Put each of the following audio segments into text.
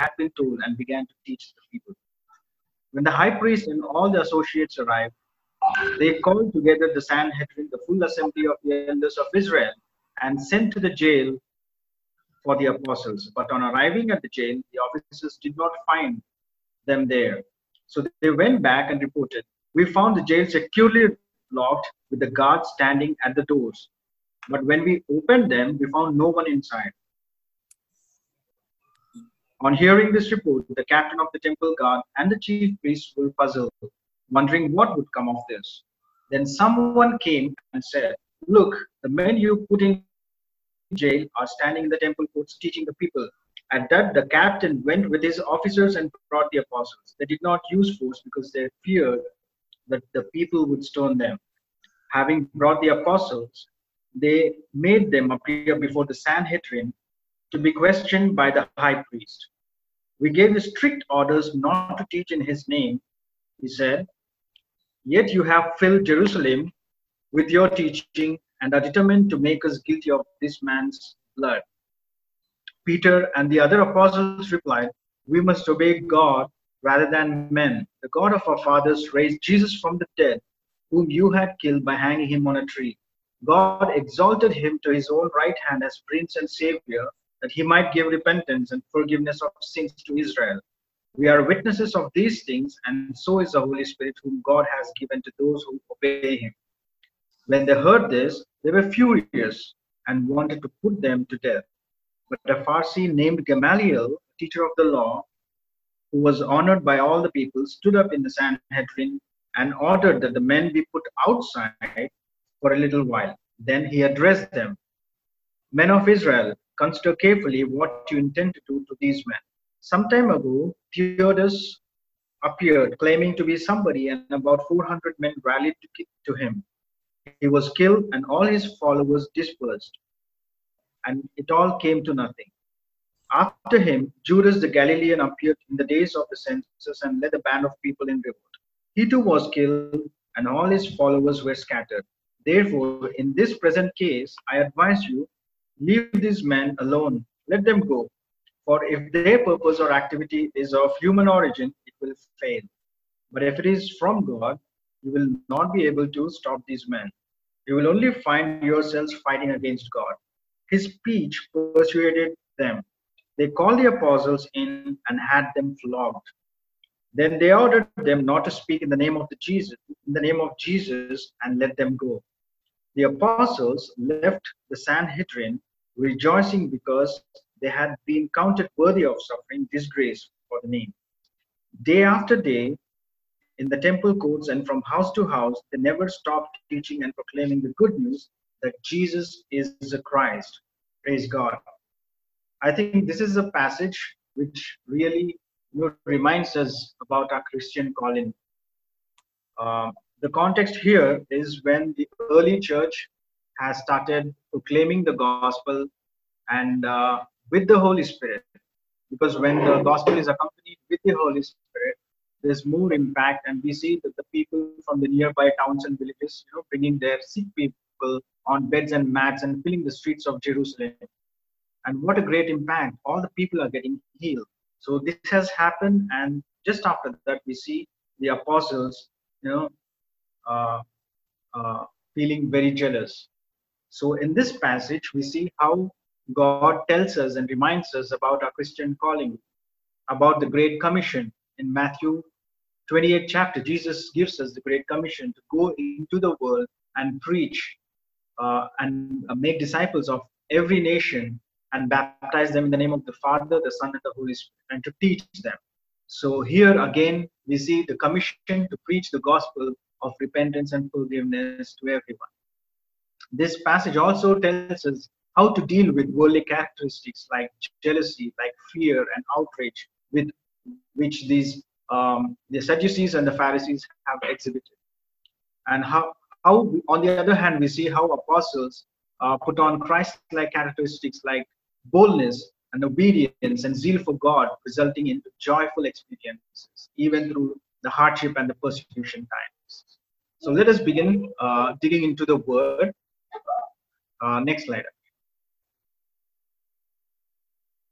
had been told and began to teach the people. When the high priest and all the associates arrived, they called together the Sanhedrin, the full assembly of the elders of Israel, and sent to the jail for the apostles. But on arriving at the jail, the officers did not find them there. So they went back and reported, "We found the jail securely locked with the guards standing at the doors. But when we opened them, we found no one inside." On hearing this report, the captain of the temple guard and the chief priests were puzzled, wondering what would come of this. Then someone came and said, "Look, the men you put in jail are standing in the temple courts teaching the people." At that, the captain went with his officers and brought the apostles. They did not use force because they feared that the people would stone them. Having brought the apostles, they made them appear before the Sanhedrin to be questioned by the high priest. "We gave you strict orders not to teach in his name," he said, "yet you have filled Jerusalem with your teaching and are determined to make us guilty of this man's blood." Peter and the other apostles replied, "We must obey God rather than men. The God of our fathers raised Jesus from the dead, whom you had killed by hanging him on a tree. God exalted him to his own right hand as Prince and Savior, that he might give repentance and forgiveness of sins to Israel. We are witnesses of these things, and so is the Holy Spirit, whom God has given to those who obey him." When they heard this, they were furious and wanted to put them to death. But a Pharisee named Gamaliel, a teacher of the law, who was honored by all the people, stood up in the Sanhedrin and ordered that the men be put outside for a little while. Then he addressed them, "Men of Israel, consider carefully what you intend to do to these men. Some time ago, Theudas appeared claiming to be somebody, and about 400 men rallied to him. He was killed, and all his followers dispersed, and it all came to nothing. After him, Judas the Galilean appeared in the days of the census and led a band of people in revolt. He too was killed, and all his followers were scattered. Therefore, in this present case, I advise you, leave these men alone, let them go. For if their purpose or activity is of human origin, it will fail. But if it is from God, you will not be able to stop these men. You will only find yourselves fighting against God." His speech persuaded them. They called the apostles in and had them flogged. Then they ordered them not to speak in the name of Jesus, and let them go. The apostles left the Sanhedrin rejoicing because they had been counted worthy of suffering disgrace for the name. Day after day, in the temple courts and from house to house, they never stopped teaching and proclaiming the good news that Jesus is the Christ. Praise God. I think this is a passage which really reminds us about our Christian calling. The context here is when the early church has started proclaiming the gospel and with the Holy Spirit. Because when the gospel is accompanied with the Holy Spirit, there's more impact, and we see that the people from the nearby towns and villages, bringing their sick people on beds and mats and filling the streets of Jerusalem. And what a great impact! All the people are getting healed. So this has happened, and just after that, we see the apostles, uh, feeling very jealous. So in this passage, we see how God tells us and reminds us about our Christian calling, about the Great Commission. In Matthew 28 chapter, Jesus gives us the Great Commission to go into the world and preach and make disciples of every nation and baptize them in the name of the Father, the Son, and the Holy Spirit, and to teach them. So here again, we see the commission to preach the gospel of repentance and forgiveness to everyone. This passage also tells us how to deal with worldly characteristics like jealousy, like fear and outrage, with which the Sadducees and the Pharisees have exhibited. And how on the other hand, we see how apostles put on Christ-like characteristics like boldness and obedience and zeal for God, resulting into joyful experiences, even through the hardship and the persecution times. So let us begin digging into the word. Next slide.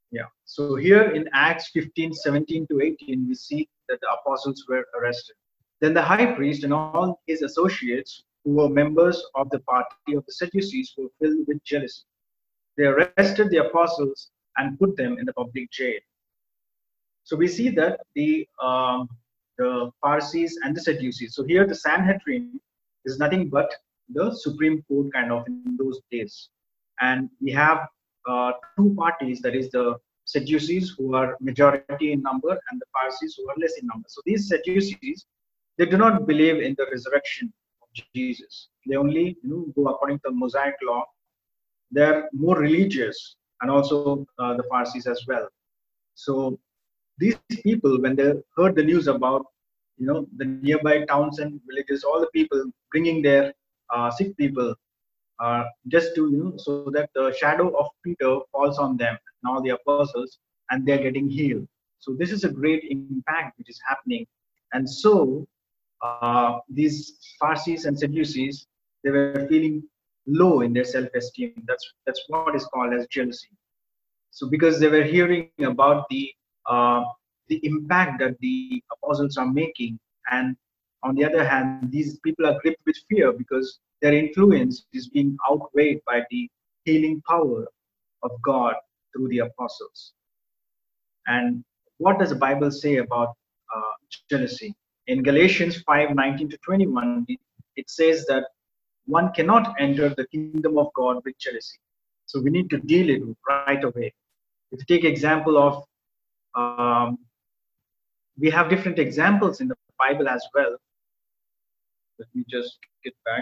Yeah. So here in Acts 15:17 to 18, we see that the apostles were arrested. Then the high priest and all his associates, who were members of the party of the Sadducees, were filled with jealousy. They arrested the apostles and put them in the public jail. So we see that the Pharisees and the Sadducees. So here the Sanhedrin is nothing but the supreme court kind of in those days, and we have two parties. That is the Sadducees, who are majority in number, and the Pharisees, who are less in number. So these Sadducees, they do not believe in the resurrection of Jesus. They only go according to the Mosaic law. They're more religious, and also the Pharisees as well. So these people, when they heard the news about the nearby towns and villages, all the people bringing their sick people, just to so that the shadow of Peter falls on them and all the apostles, and they're getting healed. So this is a great impact which is happening. And so these Pharisees and Sadducees, they were feeling low in their self-esteem. That's what is called as jealousy. So because they were hearing about the impact that the apostles are making, and on the other hand, these people are gripped with fear because their influence is being outweighed by the healing power of God through the apostles. And what does the Bible say about jealousy? In Galatians 5:19 to 21, it says that one cannot enter the kingdom of God with jealousy. So we need to deal it right away. If you take example of, um, we have different examples in the Bible as well. Let me just get back.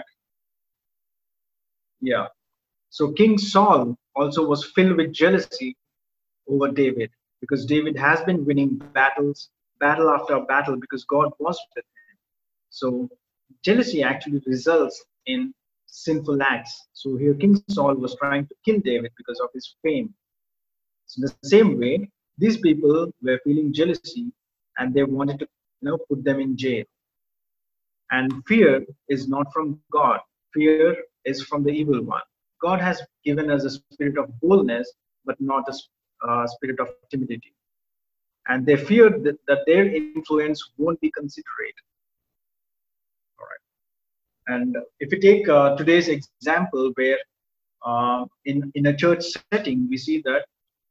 Yeah. So King Saul also was filled with jealousy over David, because David has been winning battle after battle, because God was with him. So jealousy actually results in sinful acts. So here King Saul was trying to kill David because of his fame. So in the same way, these people were feeling jealousy, and they wanted to put them in jail. And fear is not from God. Fear is from the evil one. God has given us a spirit of boldness, but not a spirit of timidity. And they feared that their influence won't be considerate. All right. And if we take today's example, where in a church setting, we see that,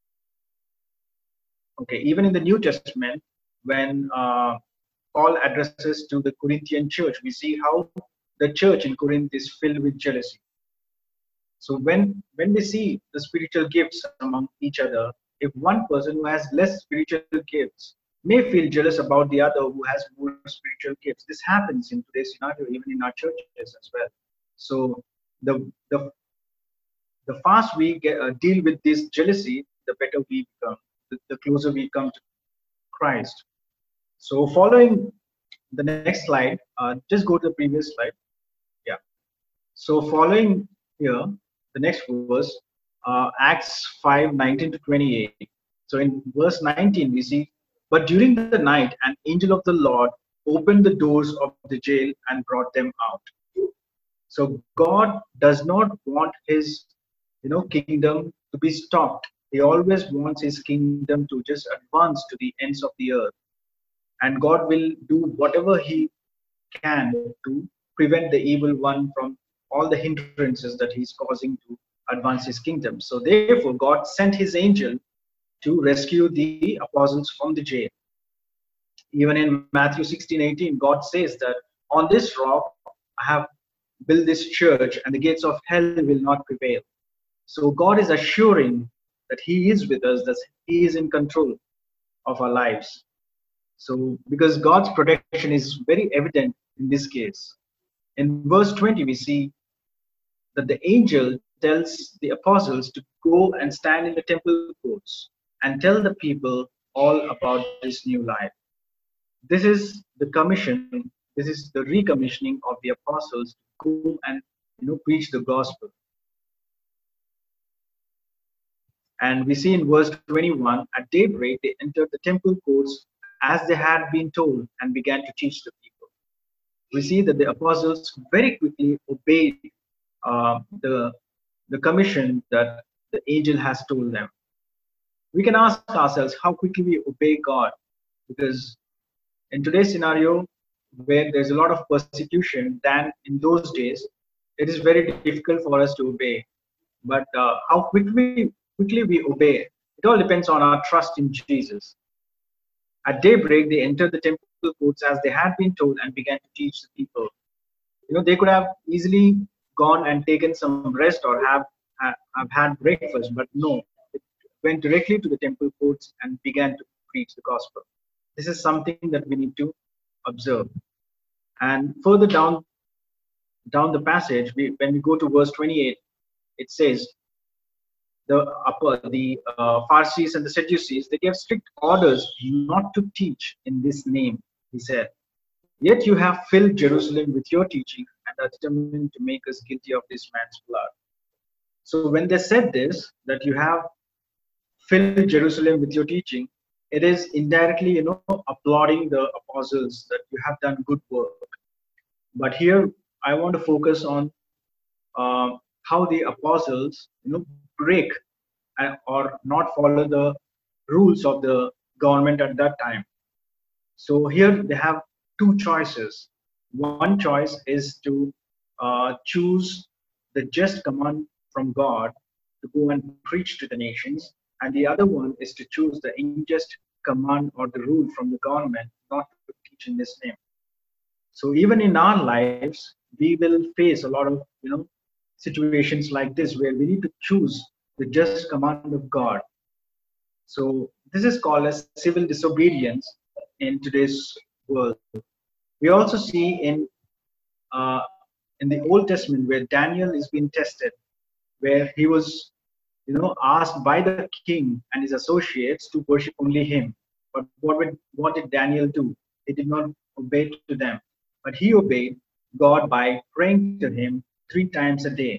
okay, even in the New Testament, when Paul addresses to the Corinthian church, we see how the church in Corinth is filled with jealousy. So when we see the spiritual gifts among each other, if one person who has less spiritual gifts may feel jealous about the other who has more spiritual gifts, this happens in today's scenario, even in our churches as well. So the the the fast we deal with this jealousy, the better we become, the closer we come to Christ. So following the next slide, just go to the previous slide. Yeah. So following here, the next verse, Acts 5:19 to 28. So in verse 19, we see, but during the night, an angel of the Lord opened the doors of the jail and brought them out. So God does not want his, kingdom to be stopped. He always wants his kingdom to just advance to the ends of the earth. And God will do whatever he can to prevent the evil one from all the hindrances that he's causing to advance his kingdom. So therefore, God sent his angel to rescue the apostles from the jail. Even in Matthew 16:18, God says that on this rock I have built this church, and the gates of hell will not prevail. So God is assuring that he is with us, that he is in control of our lives. So because God's protection is very evident in this case. In verse 20, we see that the angel tells the apostles to go and stand in the temple courts and tell the people all about this new life. This is the commission, this is the recommissioning of the apostles to go and preach the gospel. And we see in verse 21, at daybreak they entered the temple courts as they had been told and began to teach the people. We see that the apostles very quickly obeyed the commission that the angel has told them. We can ask ourselves how quickly we obey God, because in today's scenario, where there's a lot of persecution than in those days, it is very difficult for us to obey. But how quickly we obey, it all depends on our trust in Jesus. At daybreak, they entered the temple courts as they had been told and began to teach the people. They could have easily gone and taken some rest or have had breakfast, but no, it went directly to the temple courts and began to preach the gospel. This is something that we need to observe. And further down the passage, when we go to verse 28, it says the Pharisees and the Sadducees, they gave strict orders not to teach in this name. He said, "Yet you have filled Jerusalem with your teaching and are determined to make us guilty of this man's blood." So when they said this, that you have filled Jerusalem with your teaching, it is indirectly, applauding the apostles that you have done good work. But here I want to focus on how the apostles, break or not follow the rules of the government at that time. So here they have two choices. One choice is to choose the just command from God to go and preach to the nations, and the other one is to choose the unjust command or the rule from the government not to teach in this name. So even in our lives, we will face a lot of situations like this where we need to choose the just command of God. So this is called as civil disobedience in today's world. We also see uh, in the Old Testament where Daniel is being tested, where he was asked by the king and his associates to worship only him. But what did Daniel do? He did not obey to them, but he obeyed God by praying to him 3 times a day.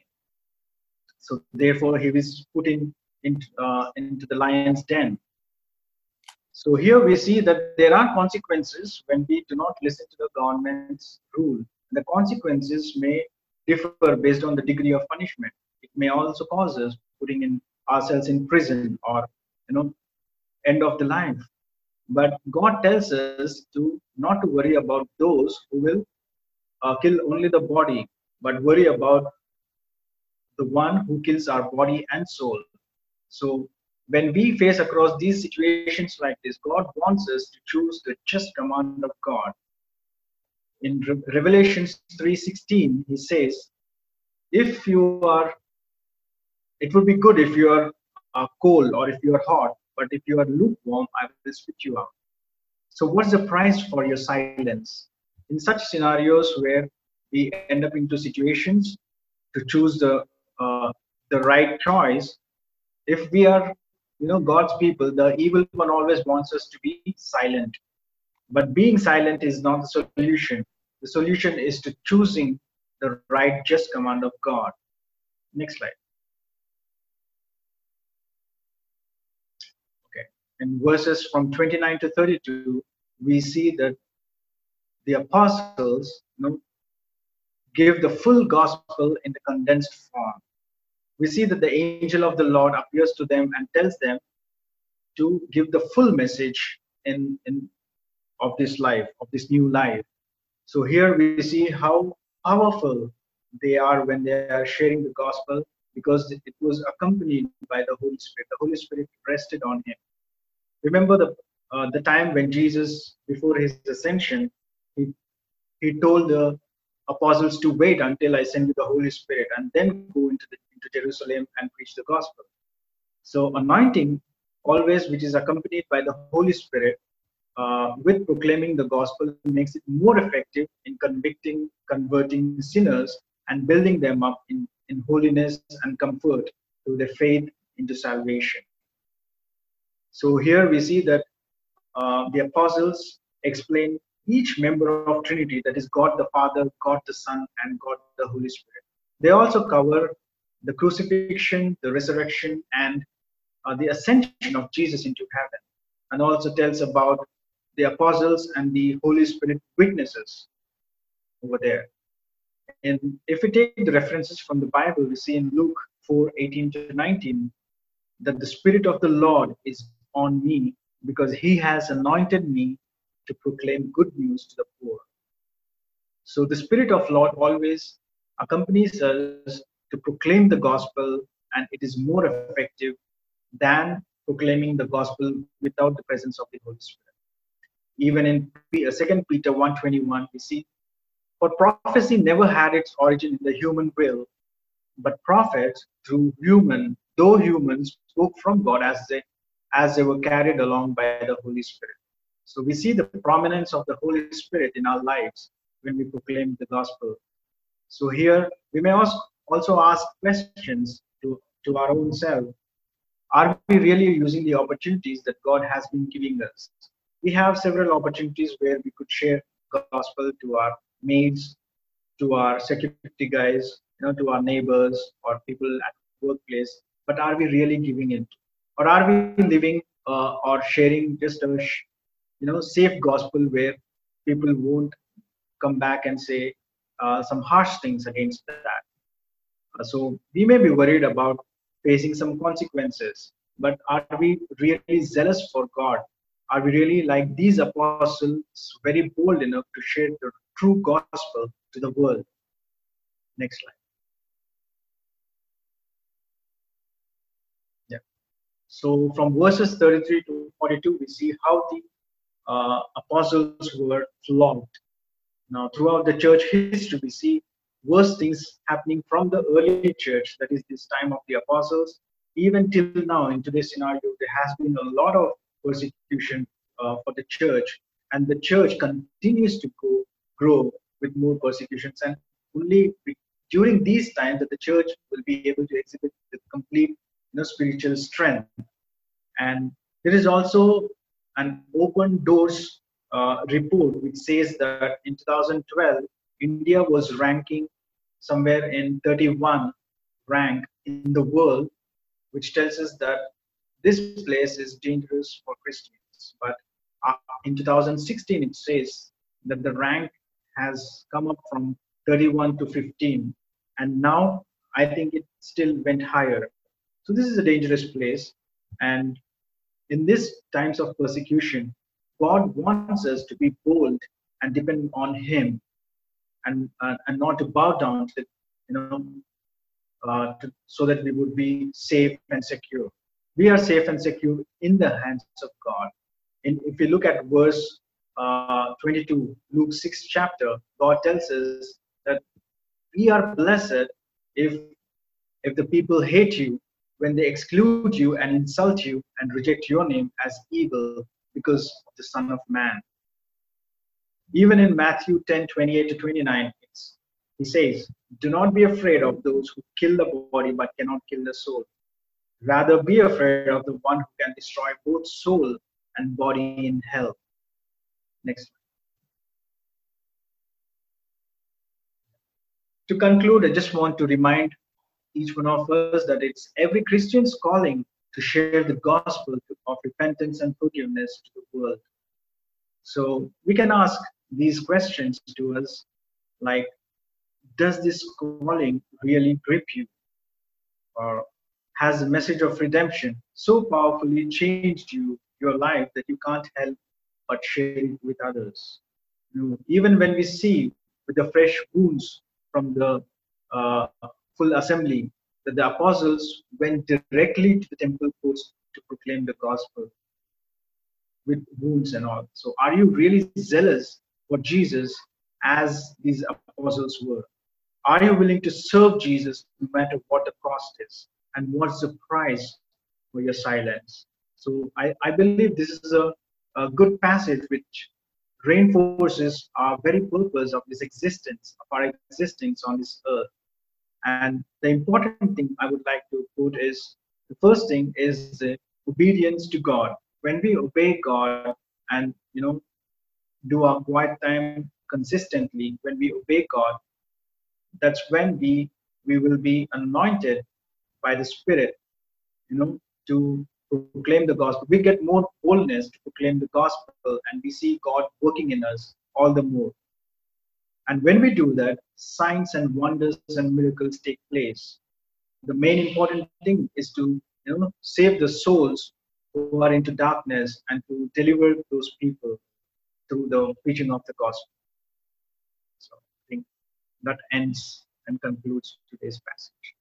So therefore, he was put into the lion's den. So here we see that there are consequences when we do not listen to the government's rule. The consequences may differ based on the degree of punishment. It may also cause us putting in ourselves in prison or end of the life. But God tells us to not to worry about those who will kill only the body, but worry about the one who kills our body and soul. So when we face across these situations like this, God wants us to choose the just command of God. In Revelations 3:16, he says, if you are, it would be good if you are cold or if you are hot, but if you are lukewarm, I will spit you out. So what's the price for your silence? In such scenarios where we end up into situations to choose the right choice, if we are God's people, the evil one always wants us to be silent. But being silent is not the solution. The solution is to choosing the right just command of God. Next slide. Okay. In verses from 29 to 32, we see that the apostles give the full gospel in the condensed form. We see that the angel of the Lord appears to them and tells them to give the full message in of this life, of this new life. So here we see how powerful they are when they are sharing the gospel, because it was accompanied by the Holy Spirit. The Holy Spirit rested on him. Remember the time when Jesus, before his ascension, he, he told the apostles to wait until I send you the Holy Spirit and then go into Jerusalem and preach the gospel. So anointing always, which is accompanied by the Holy Spirit, with proclaiming the gospel, makes it more effective in converting sinners and building them up in holiness and comfort through their faith into salvation. So here we see that the apostles explain each member of Trinity, that is God the Father, God the Son, and God the Holy Spirit. They also cover the crucifixion, the resurrection, and the ascension of Jesus into heaven, and also tells about the apostles and the Holy Spirit witnesses over there. And if we take the references from the Bible, we see in Luke 4:18 to 19, that the Spirit of the Lord is on me because he has anointed me to proclaim good news to the poor. So the Spirit of Lord always accompanies us to proclaim the gospel, and it is more effective than proclaiming the gospel without the presence of the Holy Spirit. Even in 2 Peter 1:21, we see, for prophecy never had its origin in the human will, but prophets, though humans, spoke from God as they were carried along by the Holy Spirit. So we see the prominence of the Holy Spirit in our lives when we proclaim the gospel. So here we may also ask questions to our own self. Are we really using the opportunities that God has been giving us? We have several opportunities where we could share gospel to our maids, to our security guys, to our neighbors or people at workplace. But are we really giving it, or are we living or sharing just a safe gospel where people won't come back and say some harsh things against that? So we may be worried about facing some consequences, but are we really zealous for God? Are we really like these apostles, very bold enough to share the true gospel to the world? Next slide. Yeah. So from verses 33 to 42, we see how the apostles were flogged. Now, throughout the church history, we see worse things happening from the early church, that is, this time of the apostles. Even till now, in today's scenario, there has been a lot of persecution for the church, and the church continues to grow with more persecutions. And only during these times that the church will be able to exhibit the complete spiritual strength. And there is also an open doors report which says that in 2012, India was ranking somewhere in 31 rank in the world, which tells us that this place is dangerous for Christians. But in 2016, it says that the rank has come up from 31 to 15, and now I think it still went higher. So this is a dangerous place, and in these times of persecution, God wants us to be bold and depend on Him, and not to bow down to you know so that we would be safe and secure. We are safe and secure in the hands of God. And if we look at verse 22, Luke 6 chapter, God tells us that we are blessed if if the people hate you, when they exclude you and insult you and reject your name as evil because of the Son of Man. Even in Matthew 10:28 to 29, he says, do not be afraid of those who kill the body but cannot kill the soul. Rather, be afraid of the one who can destroy both soul and body in hell. Next. To conclude, I just want to remind each one of us that it's every Christian's calling to share the gospel of repentance and forgiveness to the world. So we can ask these questions to us like, does this calling really grip you? Or has the message of redemption so powerfully changed your life that you can't help but share it with others? Even when we see with the fresh wounds from the uh, full assembly that the apostles went directly to the temple courts to proclaim the gospel with wounds and all. So, are you really zealous for Jesus as these apostles were? Are you willing to serve Jesus no matter what the cost is? And what's the price for your silence? So, I believe this is a good passage which reinforces our very purpose of this existence, of our existence on this earth. And the important thing I would like to quote is, the first thing is obedience to God. When we obey God and do our quiet time consistently, when we obey God, that's when we will be anointed by the Spirit, to proclaim the gospel. We get more boldness to proclaim the gospel, and we see God working in us all the more. And when we do that, signs and wonders and miracles take place. The main important thing is to save the souls who are into darkness and to deliver those people through the preaching of the gospel. So I think that ends and concludes today's passage.